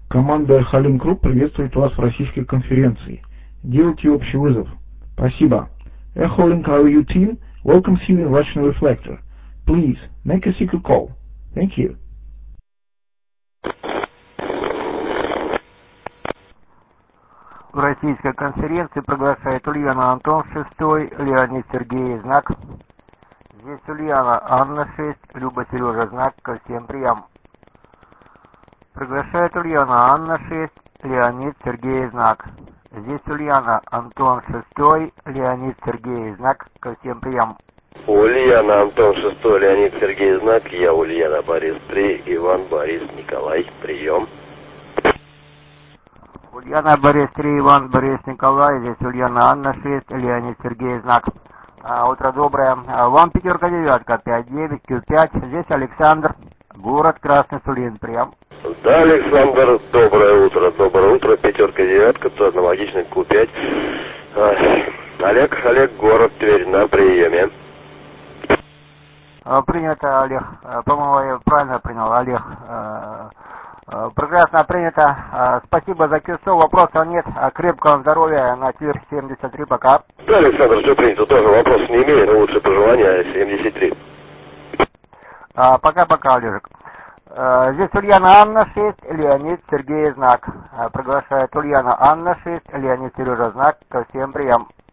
Команда Халим Групп приветствует вас в российской конференции. Делайте общий вызов. Спасибо. Echo Link RU team welcomes you in Russian Reflector. Please make a secret call. Thank you. В российской конференции приглашает Ульяна Антон 6, Леонид Сергей Знак. Здесь Ульяна Анна 6, Люба Сережа Знак, ко всем прием. Приглашает Ульяна Анна 6, Леонид Сергей Знак. Здесь Ульяна Антон 6, Леонид Сергей Знак, ко всем прием. Ульяна Антон 6, Леонид Сергей Знак, я Ульяна Борис 3, Иван Борис Николай, прием. Ульяна Борис 3, Иван Борис Николай, здесь Ульяна Анна 6, Леонид Сергей Знак. Утро доброе. Вам пятерка девятка, 5-9, Q5. Здесь Александр, город Красный Сулин, прием. Да, Александр, доброе утро, пятерка девятка, аналогичный Q5. Олег, город Тверь, на приеме. Принято, Олег. По-моему, я правильно принял, Олег. Прекрасно принято. Спасибо за КСО. Вопросов нет. Крепкого здоровья на Тверь 73. Пока. Да, Александр, все принято. Тоже вопросов не имею, но лучше пожелания 73. Пока-пока, Олежек. Здесь Ульяна Анна 6, Леонид Сергей Знак. Приглашает Ульяна Анна 6, Леонид Сережа Знак. Ко всем прием.